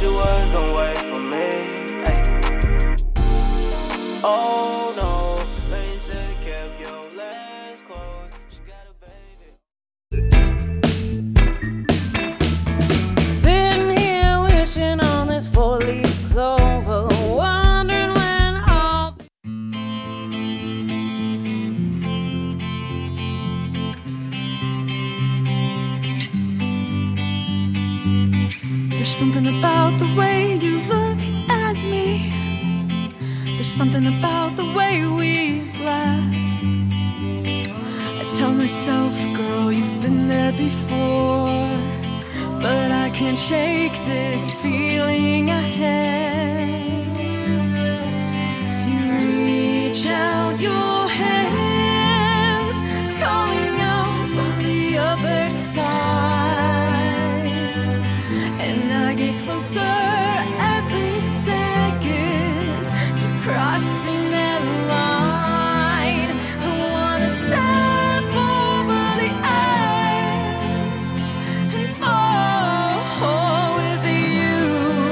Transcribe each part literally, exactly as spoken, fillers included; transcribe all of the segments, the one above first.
she was gon' wait for me. Ay. Oh no, but you should've kept your legs closed. She got a baby. Sitting here wishing on this four-leaf clover, wondering when all There's something about the way you look at me. There's something about the way we laugh. I tell myself, girl, you've been there before, but I can't shake this feeling I have. You reach out your hand, calling out from the other side, and I get closer every second to crossing that line. I wanna step over the edge and fall with you.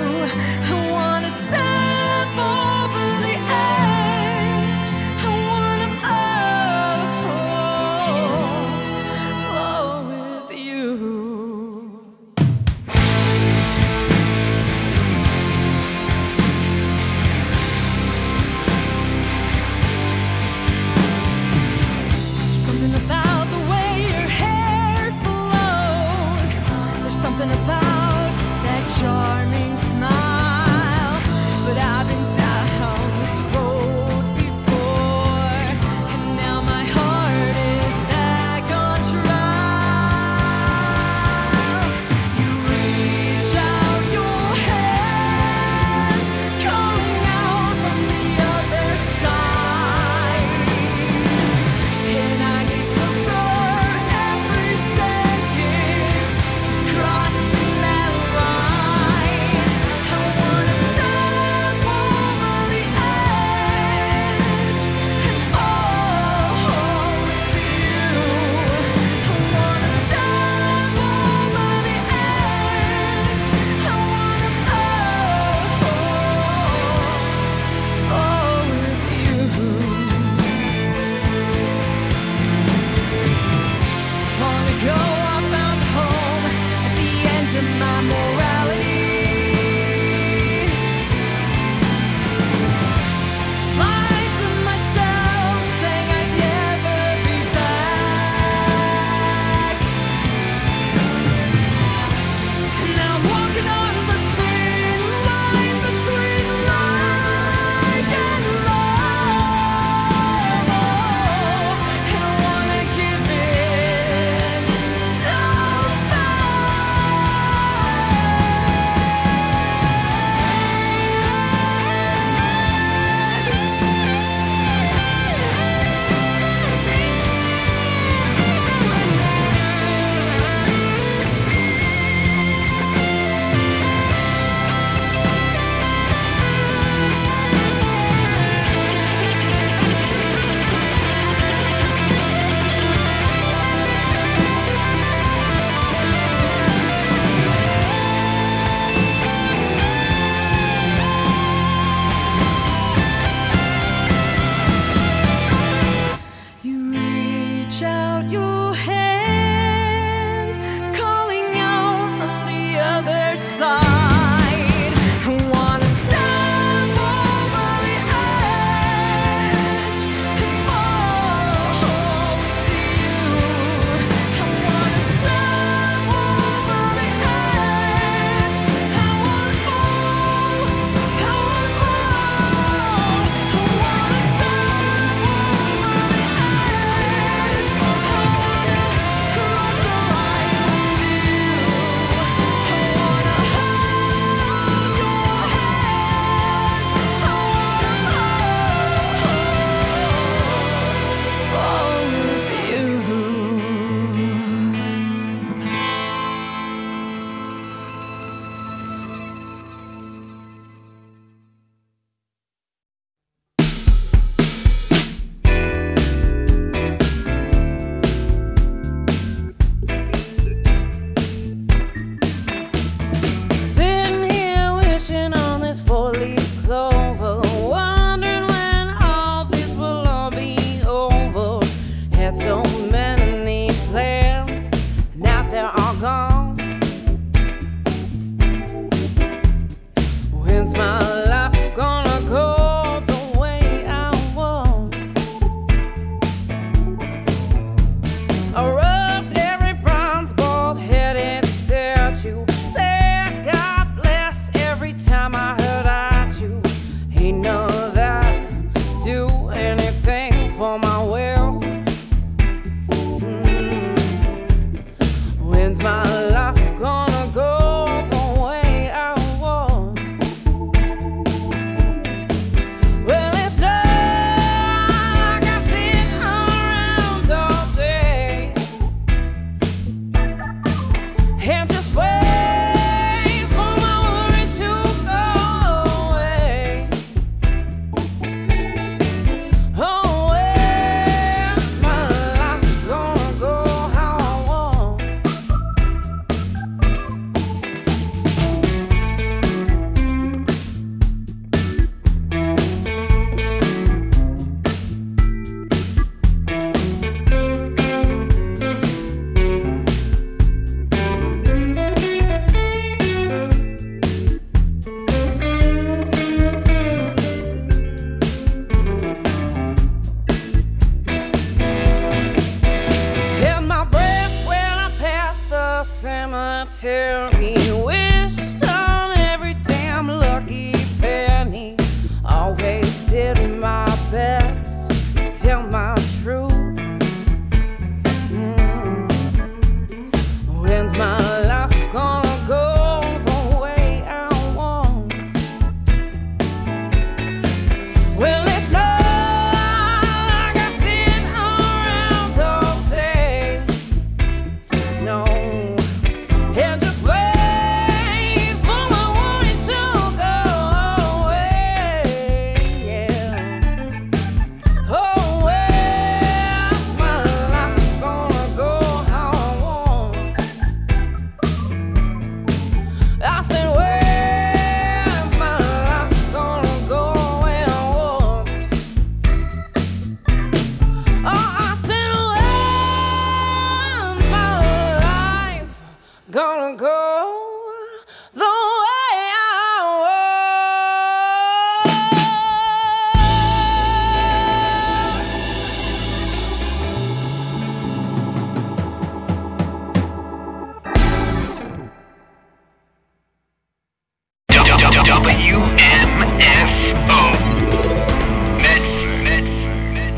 U M F O. Medford. Medford.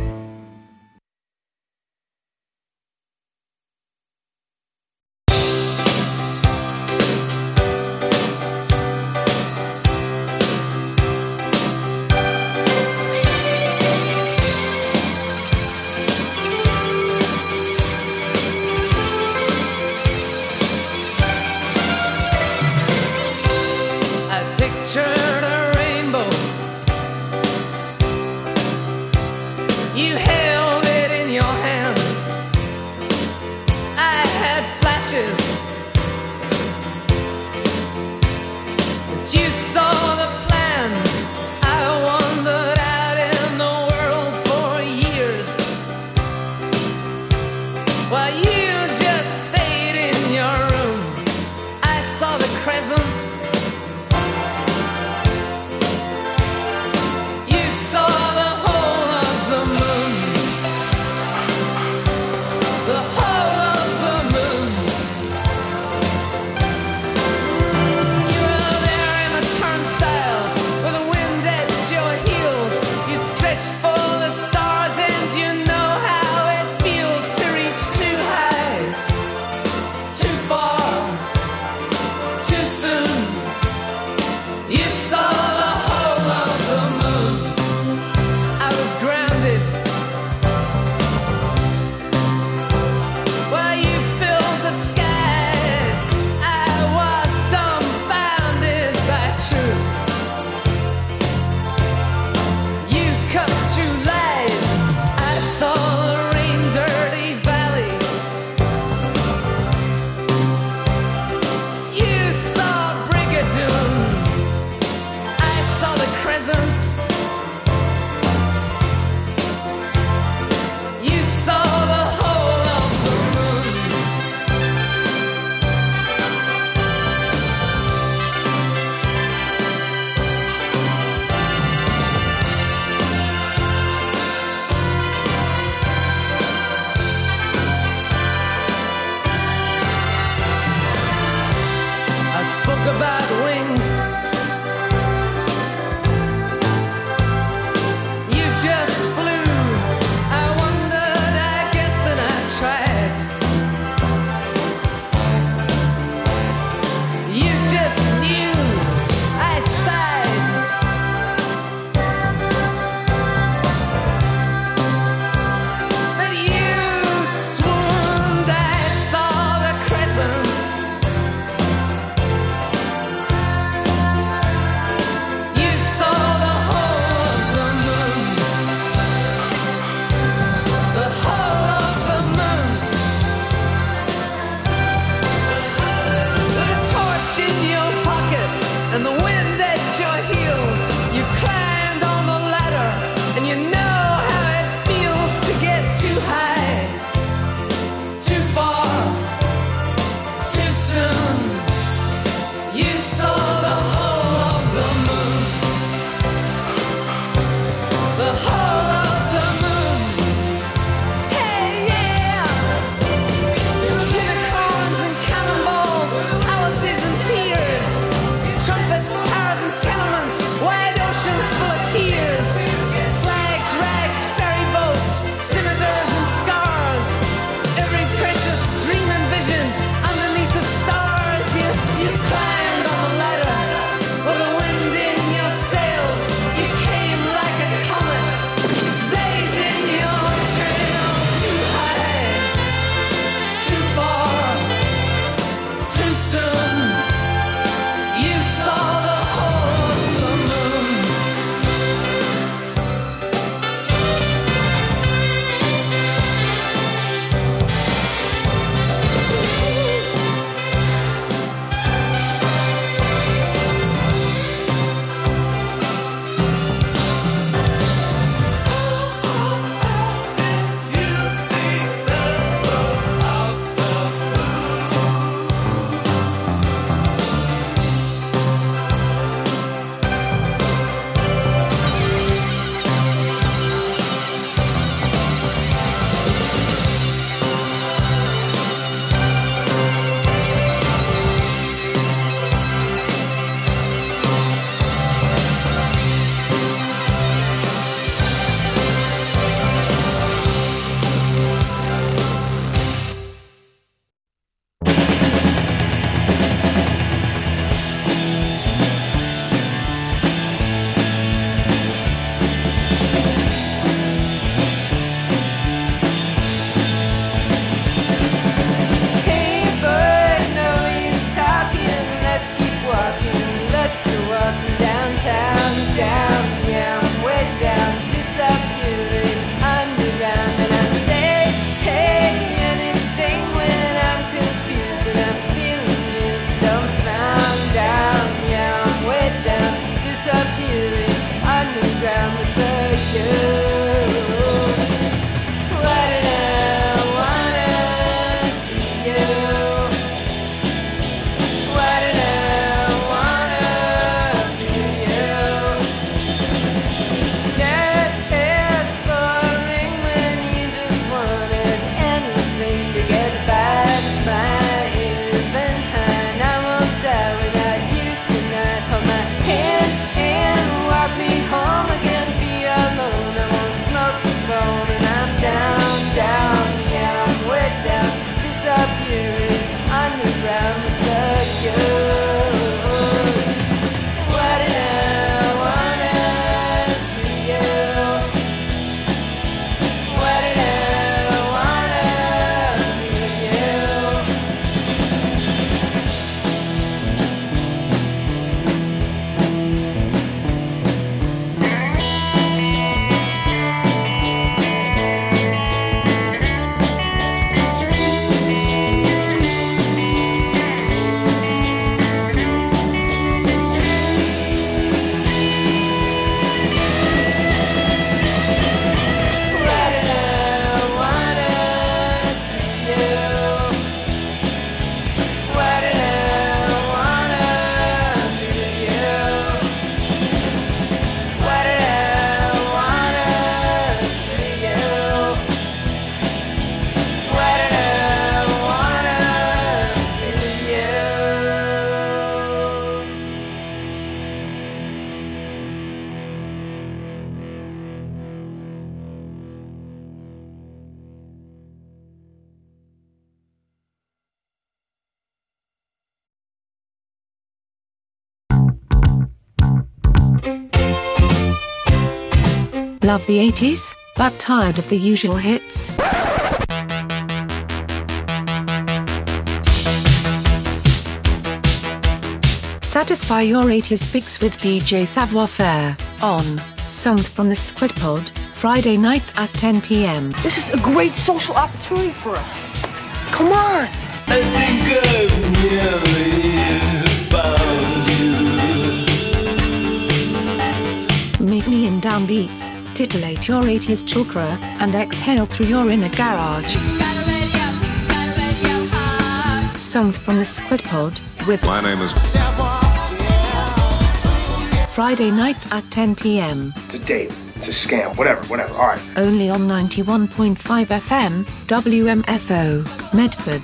I pictured a rainbow. You held it in your hands. I had flashes, but you saw the plan. I wandered out in the world for years, while you just stayed in your room. I saw the crescent. You saw the whole of the moon, the whole of the moon. You were there in the turnstiles with the wind at your heels. You stretched for the stars, and you know how it feels to reach too high, too far, too soon. You saw the whole of the moon. I was grounded while you filled the skies. I was dumbfounded by truth. You cut through lies. I saw the rain-dirty valley. You saw Brigadoon. I saw the crescent. You saw the whole of the moon. I spoke about wings. You just flew. I wondered, I guessed, and I tried. You just knew. I sighed. But you swooned. I saw the crescent. You saw the whole of the moon, the whole of the moon. With a torch in your pocket and the wind at your heels, you climbed on the ladder, and you know how it feels to get too high, too far, too soon. You saw the whole of the moon, the whole of the moon. Hey, yeah. Unicorns and cannonballs, palaces and piers, trumpets, towers and tenements, wide oceans full of tears, flags Love the eighties, but tired of the usual hits? Satisfy your eighties fix with D J Savoir Faire, on Songs from the Squid Pod, Friday nights at ten p m. This is a great social opportunity for us. Come on! I think I've nearly found you. Meet me in downbeats, titillate your eighties chakra, and exhale through your inner garage. Songs from the Squid Pod, with My name is Friday nights at ten p m. It's a date. It's a scam. Whatever, whatever. All right. Only on ninety-one point five F M, W M F O, Medford.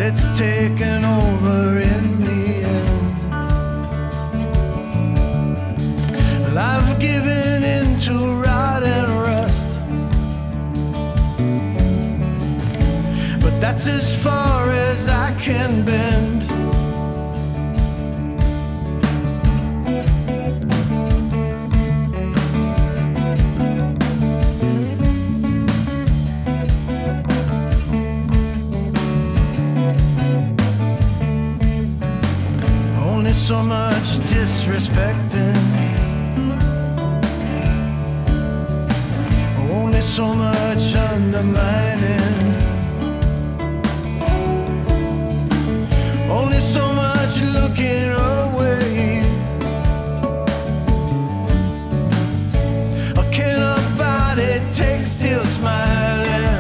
it's taken over in the end. Well, I've given in to rot and rust, but that's as far as I can bend. So much disrespecting, only so much undermining, only so much looking away. Or can a body take still smiling?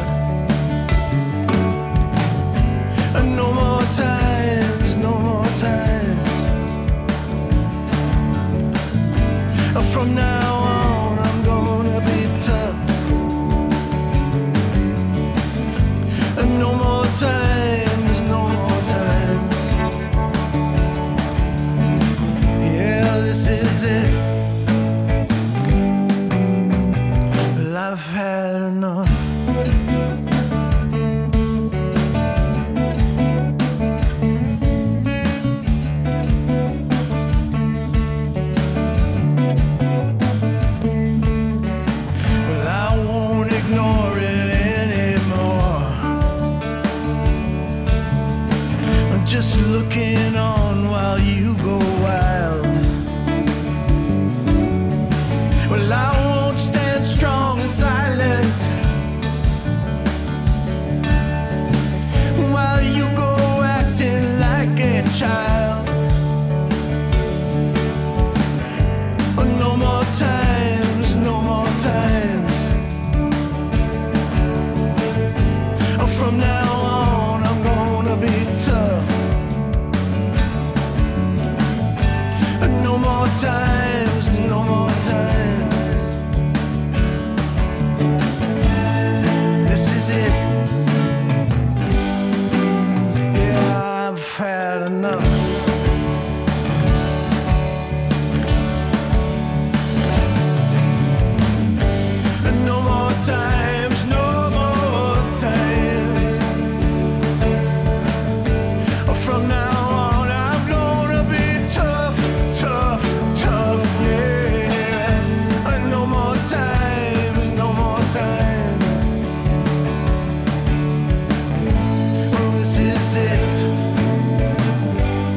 And no more times, no more times. From now on, I'm gonna be tough. And no more times, no more times. Yeah, this is it. Well, I've had enough. Just looking on while you go wild. Well, I won't stand strong and silent while you go acting like a child. No more times, no more times. From now on, I'm gonna be tough. No more times, no more times. This is it. Yeah, I've had enough. No more times, no more times. From now on, I'm gonna be tough, tough, tough, yeah. No more times, no more times. Well, this is it.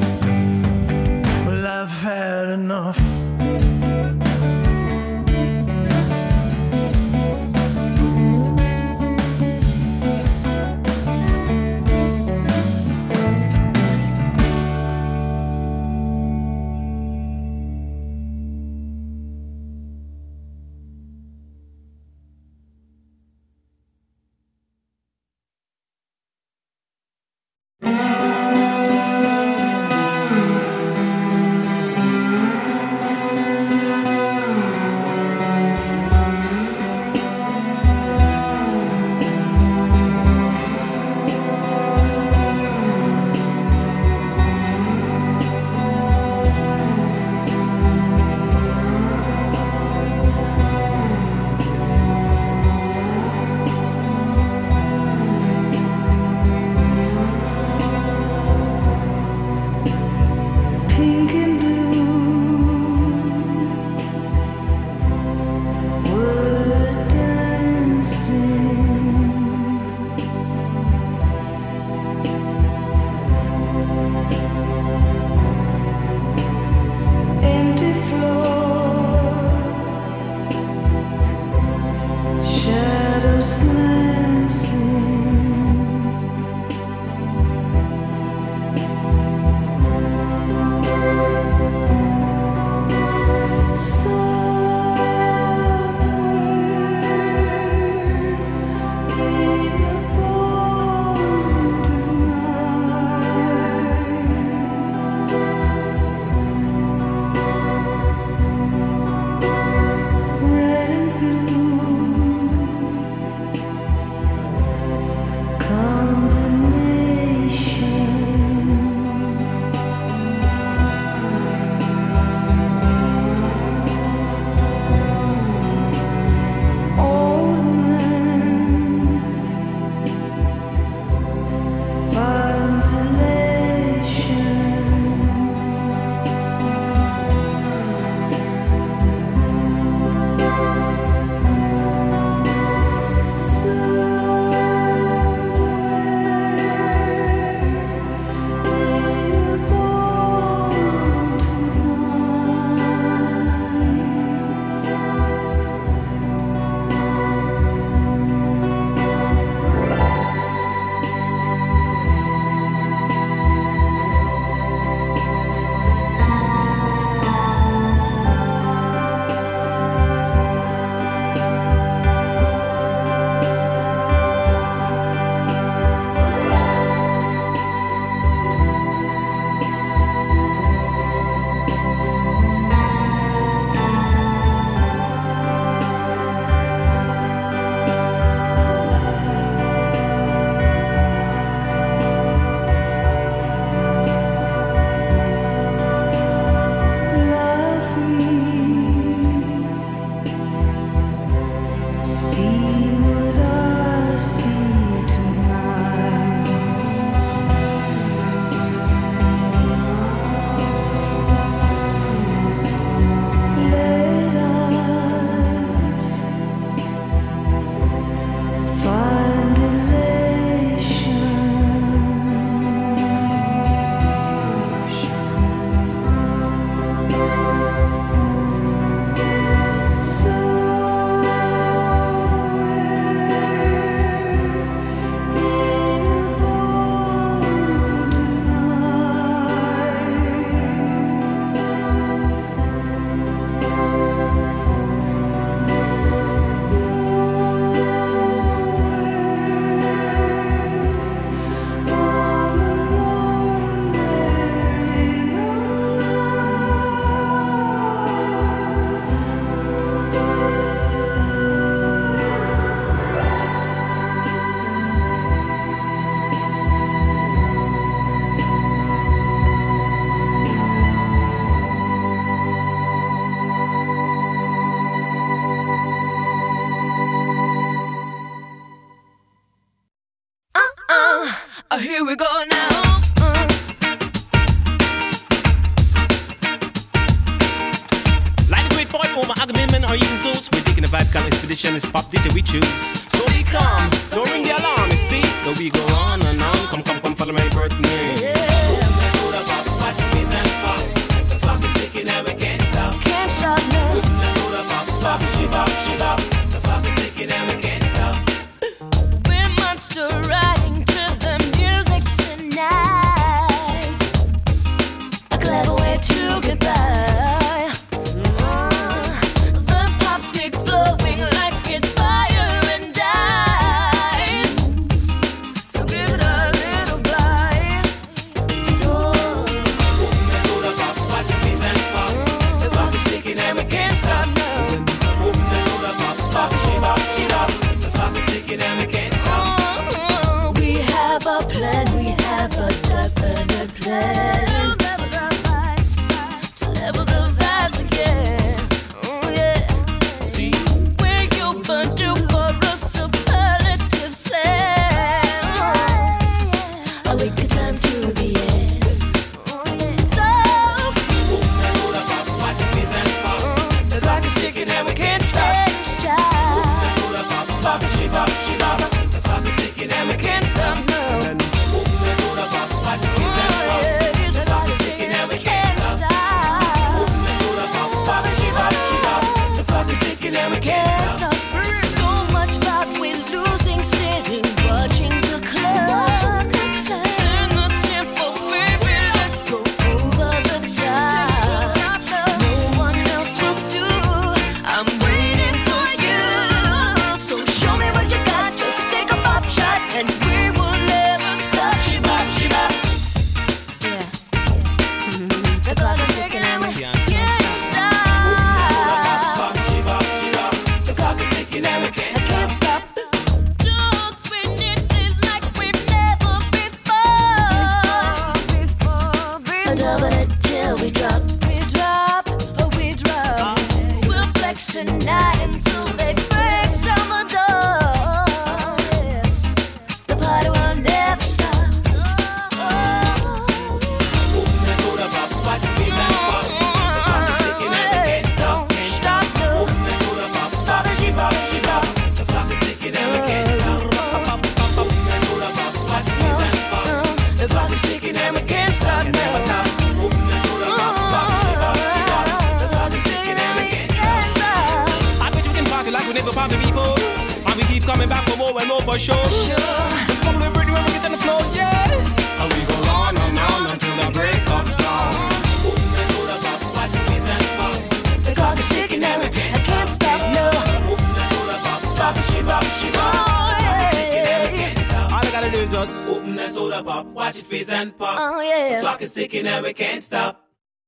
Oh, now. Uh. Like the great boy, Omar, Agamemnon, or even Zeus, we're taking a vibe kind of expedition. It's pop data we choose. So we come, don't ring the alarm, you see. Though we go on and on. Come, come, come, follow my birthday. Yeah. The clock is ticking and we can't stop. Can't stop now. Bop, she bop, she bop. The clock is ticking and we can't stop. We're monster riding to the music tonight. A clever way to get by. Uh, the pop stick flowing like it's fire and ice. So give it a little bite. So Soda pop, watch your face and pop. The clock is ticking and we can't stop. Oh, we have a plan, we have a definite plan to level the vibes again. Oh yeah. See, We're your do for a superlative slam. I'll wait the time to the end. Oh yeah. So watch your face and pop. The clock is ticking and we can't stop. Bop, she bop, she bop. The clock is ticking and we can't stop. Soda pop, watch your face and pop. The clock is ticking and we can't stop. Soda pop, bop, she bop, she bop. The clock is ticking and we can't stop. So much about we losing, sitting, watching the clock. Turn the tempo, baby, let's go over the top. No one else will do. I'm waiting for you. So show me what you got. Just take a pop shot, and we will never stop. She bop, she bop. Yeah. The clock is ticking and we can't stop. Bop, she bop, she bop. The clock is ticking and we can't I can't stop. Don't spin it like we've never before. Before, before. Double it till we drop. We drop, oh we drop. We'll flex tonight until they break down the door. The party will never stop. Soda pop, watch your face and pop. The clock is ticking and we can't stop. Don't stop, no. Soda pop, bop, she bop, she bop. The clock is ticking and we can't stop. Soda pop, watch your face and pop. The clock is ticking and we can't stop. Never stop. Soda pop, bop, she bop, she bop. The clock is ticking and we can't stop. I bet you can party like we never party before. And we keep coming back for more and more for sure. It's probably pretty when we get on the floor, yeah. And we go on and on until the break of dawn. Soda pop, watch your face and pop. The clock is ticking and we I can't stop, no. Soda pop, bop, she bop, she bop. Oh, yeah. All I gotta do is just open that soda pop, watch it fizz and pop. Oh, yeah. The clock is ticking and we can't stop.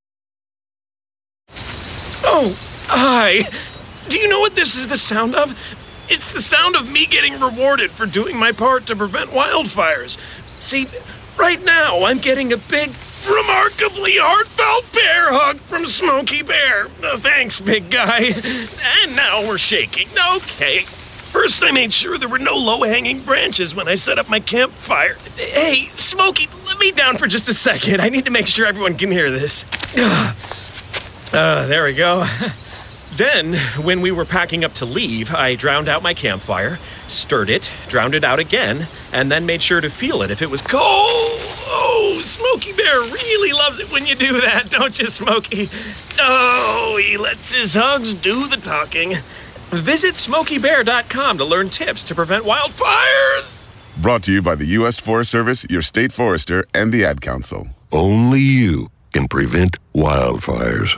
Oh, hi. Do you know what this is the sound of? It's the sound of me getting rewarded for doing my part to prevent wildfires. See, right now I'm getting a big, remarkably heartfelt bear hug from Smokey Bear. Uh, thanks, big guy. And now we're shaking. Okay. First, I made sure there were no low-hanging branches when I set up my campfire. Hey, Smokey, let me down for just a second. I need to make sure everyone can hear this. Uh, there we go. Then, when we were packing up to leave, I drowned out my campfire, stirred it, drowned it out again, and then made sure to feel it if it was cold. Oh, Smokey Bear really loves it when you do that, don't you, Smokey? Oh, he lets his hugs do the talking. Visit smokey bear dot com to learn tips to prevent wildfires. Brought to you by the U S Forest Service, your state forester, and the Ad Council. Only you can prevent wildfires.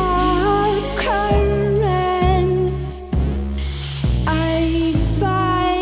Dark currents, I find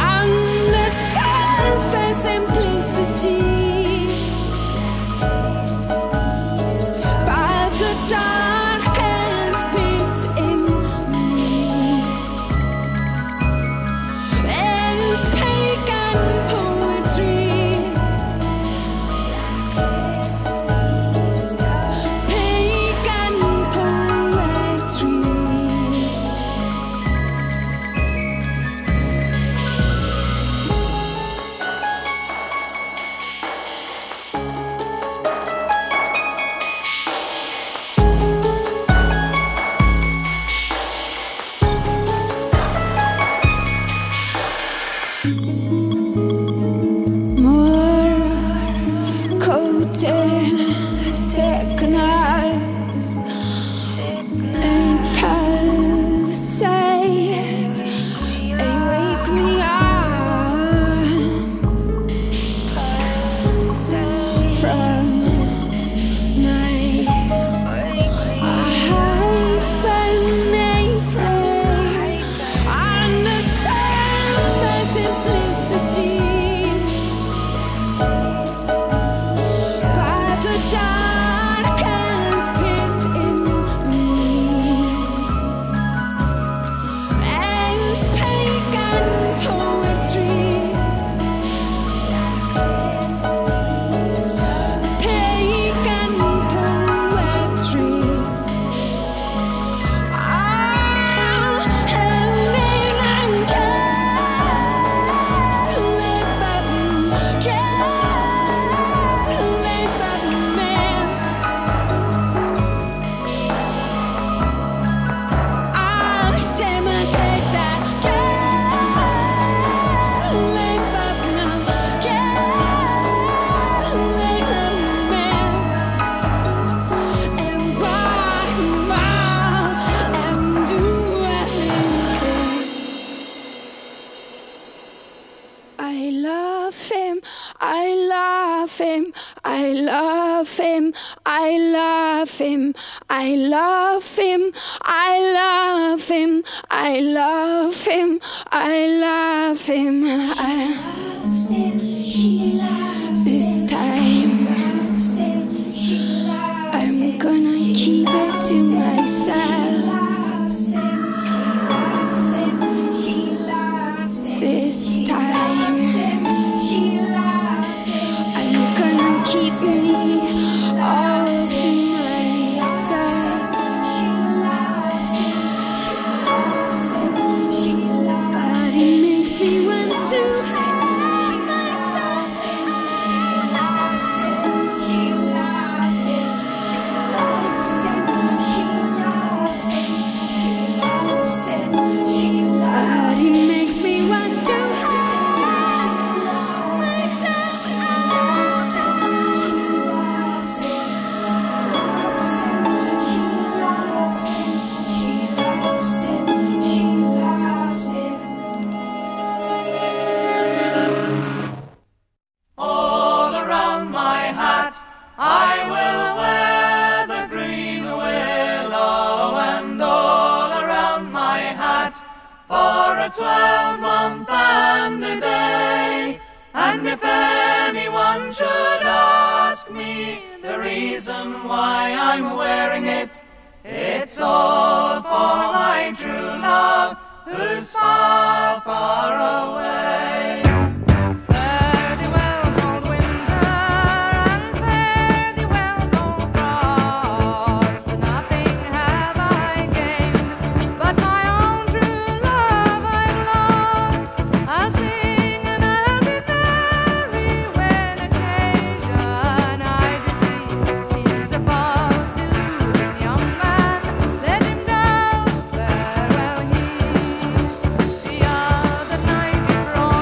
Farewell, he. The other night he brought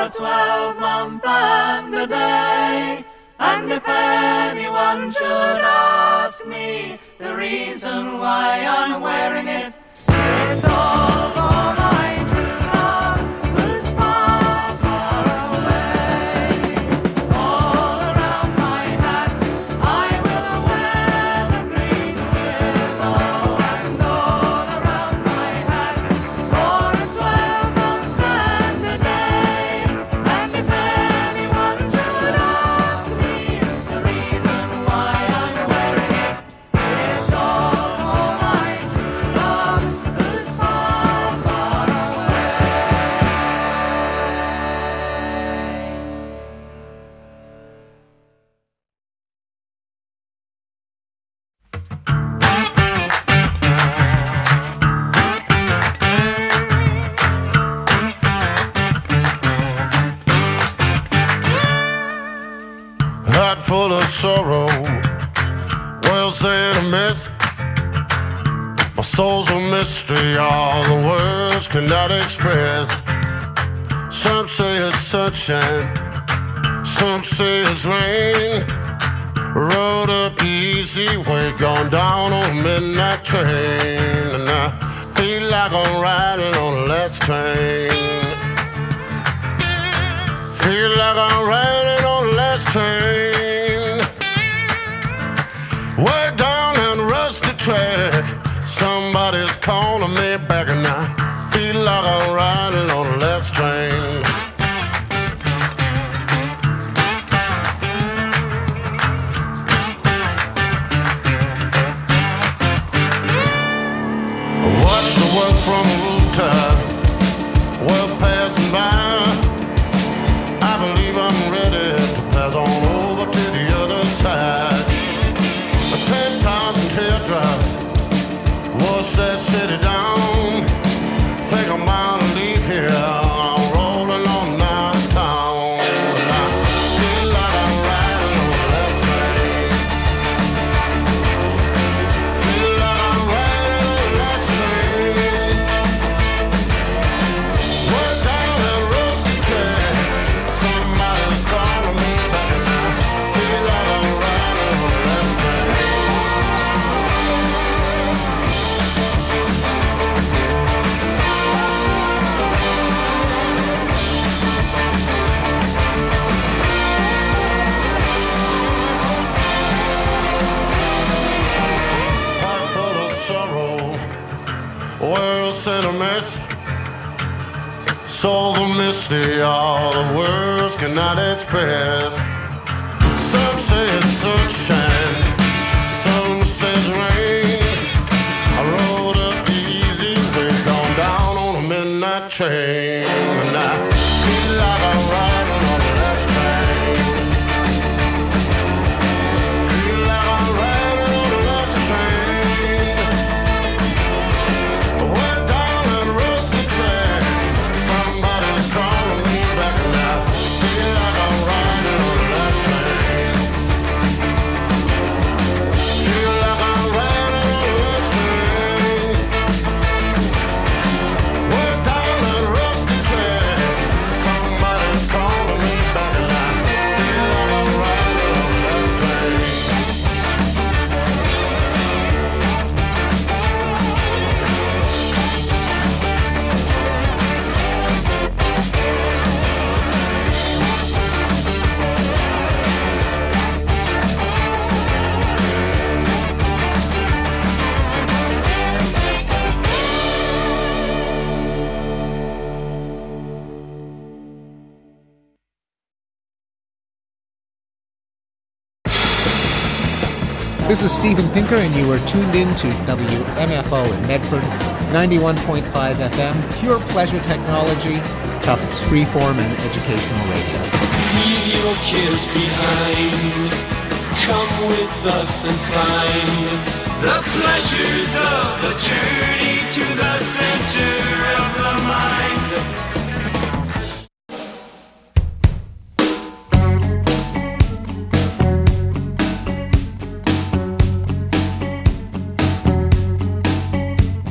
a twelve-month and a day. And if anyone should ask me the reason why I'm wearing it, it's all for my true love, who's far, far away. All around my hat I will wear the green willow, and all around my hat for a twelve-month and a day. And if anyone should ask me the reason why I'm wearing it, it's all for my true love, who's far, far away. Heart full of sorrow, world's in a mess. My soul's a mystery, all the words cannot express. Some say it's sunshine, some say it's rain. Rode up the easy way, gone down on a midnight train, and I feel like I'm riding on the last train. Feel like I'm riding on the last train. Way down that rusty track, somebody's calling me back, and I feel like I'm riding on the last train. I watch the world from a rooftop, world passing by. I believe I'm ready to pass on over to the other side. Ten thousand teardrops wash that city down. Think I'm out to leave here, I'm rolling on downtown. And I feel like I'm riding on the last train. Feel like I'm riding on the last train. Way down that rusty track, somebody's calling me back, and I feel like I'm riding on the last train. Heart full of sorrow, world's in a mess. Soul's a mystery, all the words cannot express. Some say it's sunshine, some say it's rain. I rode up the easy way, gone down on a midnight train, and I feel like I'm riding on the last train. Feel like I'm riding on the last train. Way down that rusty track, somebody's calling me back, and I feel like I'm riding on the last train. Feel like I'm riding on the last train. Way down that rusty track, somebody's calling me back, and I feel like I'm riding on the last train. This is Steven Pinker, and you are tuned in to W M F O in Medford, ninety-one point five F M, pure pleasure technology, Tufts freeform and educational radio. Leave your cares behind. Come with us and find the pleasures of the journey to the center of the mind.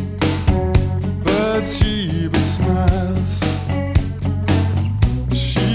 But she smiles. She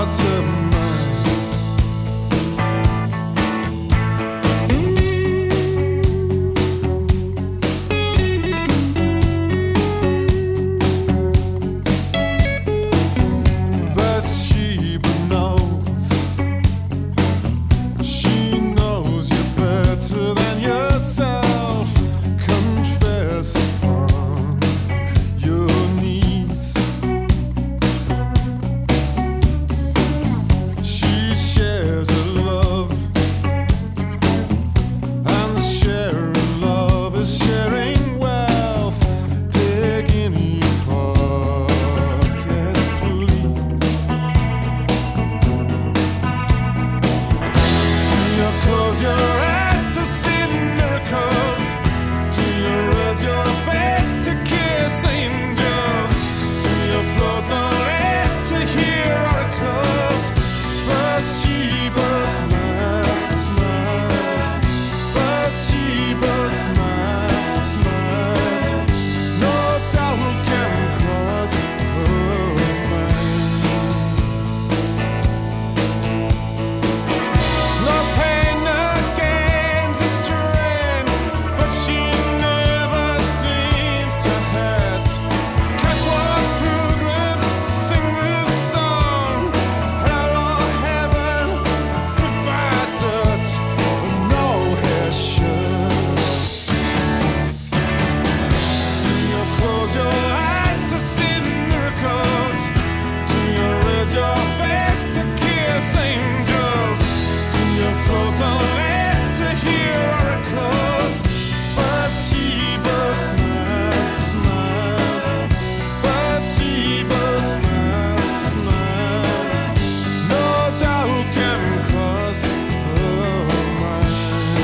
lost her mind. Bathsheba knows, she knows you better than yourself. Confess upon your knees. She shares her love, and sharing love is sharing wealth. Dig in your pockets, please. Do you close your eyes to see miracles? Do you raise your face to kiss angels? Do you float on air to hear oracles? Bathsheba smiles, smiles. Bathsheba smiles, smiles. No doubt can cross her mind. The pain gains a strain, but she never seems to hurt. Catwalk pilgrims sing this song. Hello heaven, goodbye dirt, no hair shirt. Do you close your eyes to see miracles? Do you raise your face to kiss angels? Do you float on air to hear oracles? Bathsheba smiles, smiles. Bathsheba smiles, smiles. No doubt can cross her mind.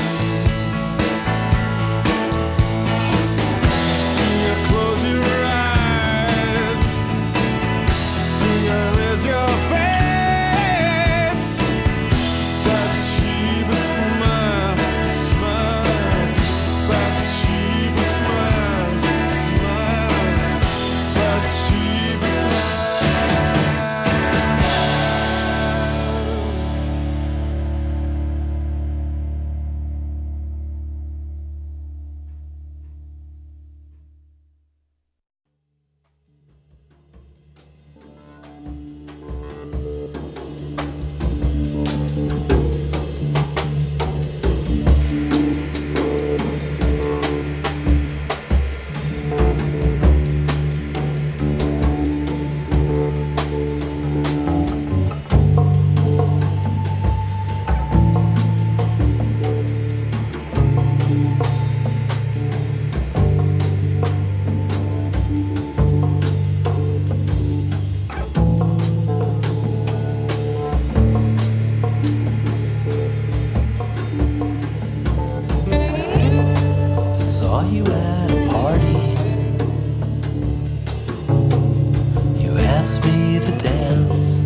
Do you close your eyes? Do you raise your face? Bathsheba smiles, smiles. Bathsheba smiles, smiles. Bathsheba smiles. Saw you at a party. You asked me to dance.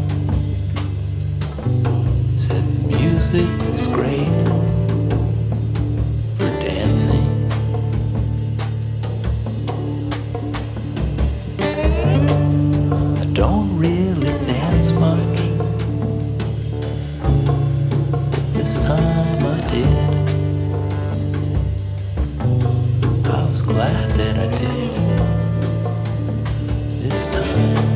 Said the music was great for dancing. I don't really dance much, but this time I did. I was glad that I did this time.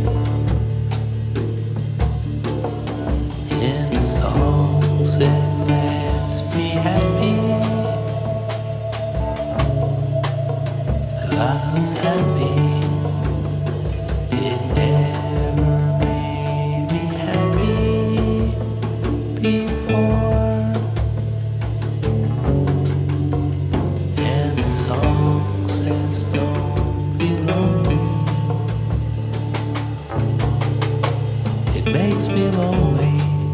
In the song said, let's be happy. I was happy. It never made me happy before. And the song says, don't be lonely. It makes me lonely.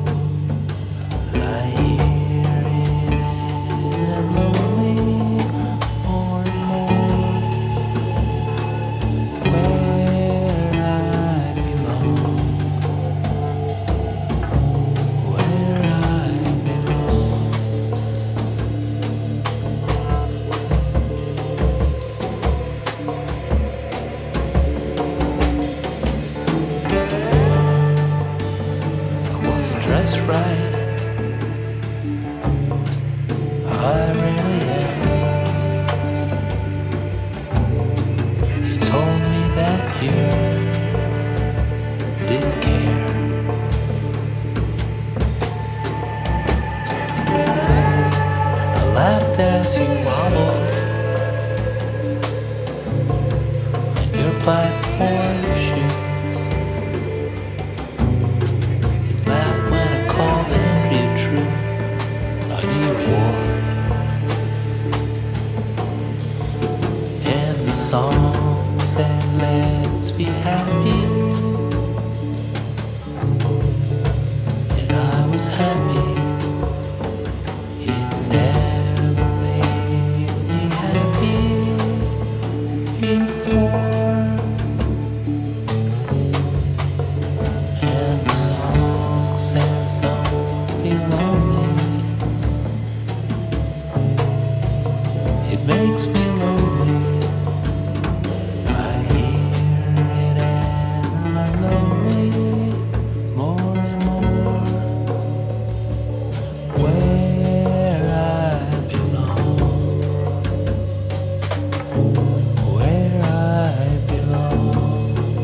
I hear it and lonely more and more. Where I belong. Where I belong. just right. I really am. You told me that you didn't care. I laughed as you wobbled on your platform shoes. You laughed when I called Andrea True on your ward. And the song said, let's be happy. And I was happy. It never made me happy before. And the song says, don't be lonely. It makes me lonely. I hear it and I'm lonely more and more. Where I belong, where I belong.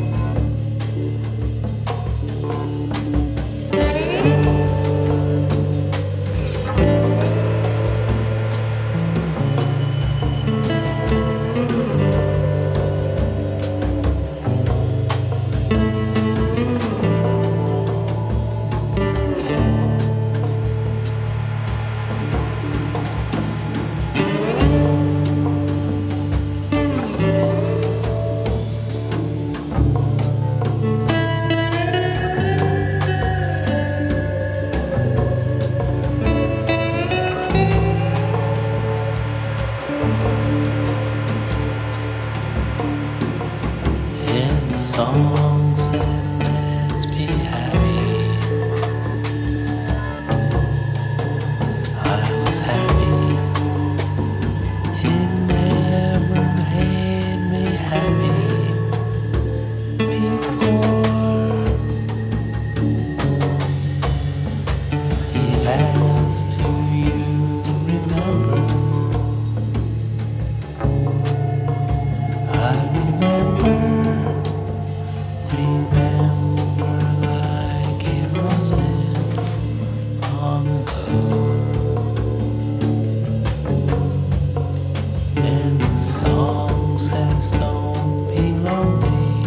And the song said, let's be happy. I was happy. It never made me happy before. He asked, do you remember? I remember, remember like it wasn't long ago. And the song says, don't be lonely.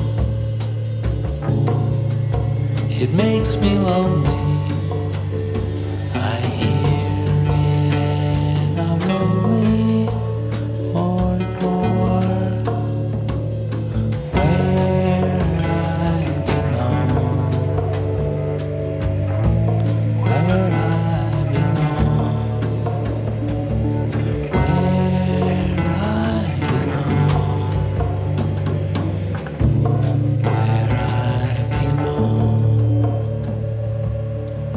It makes me lonely. I hear it and I'm lonely more and more. Where I belong, where I belong, where I belong, where I belong.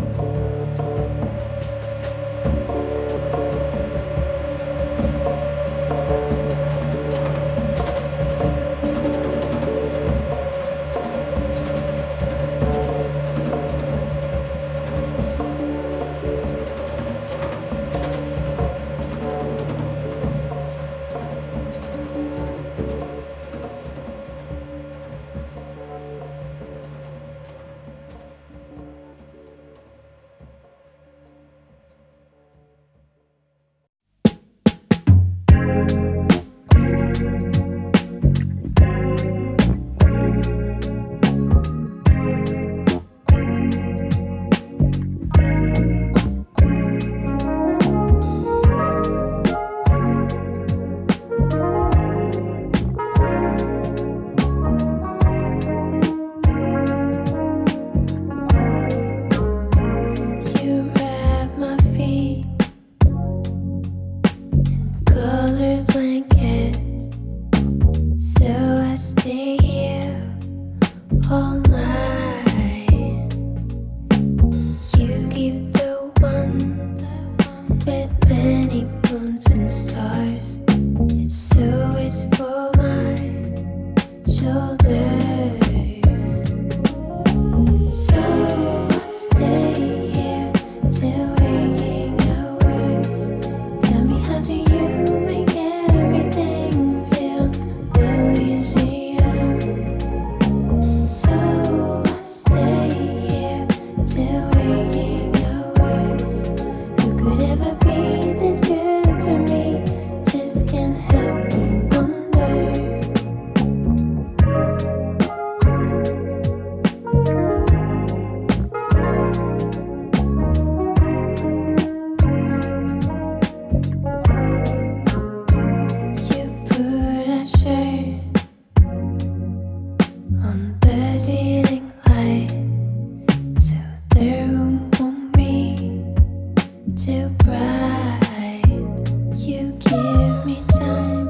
feeling light, so the room won't be too bright. You give me time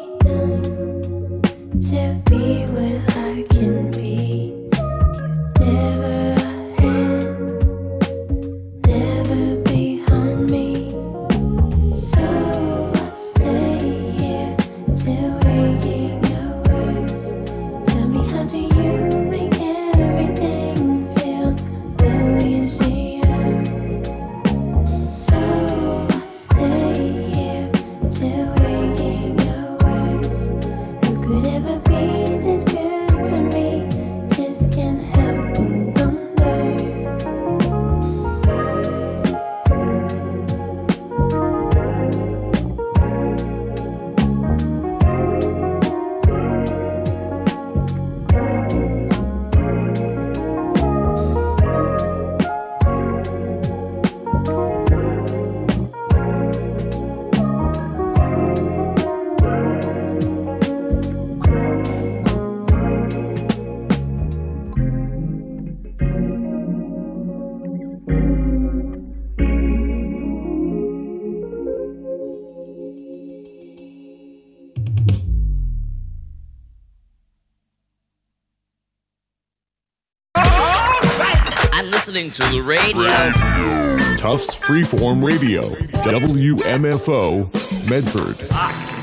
to be what I can be. You never ahead, never behind me. So I'll stay here till waking hours. Tell me, how do you make everything feel a little easier? So I'll stay here till waking hours. Who could ever be this good to me? Just can't help but wonder. I'm listening to the radio. Tufts Freeform Radio, W M F O, Medford. Ah.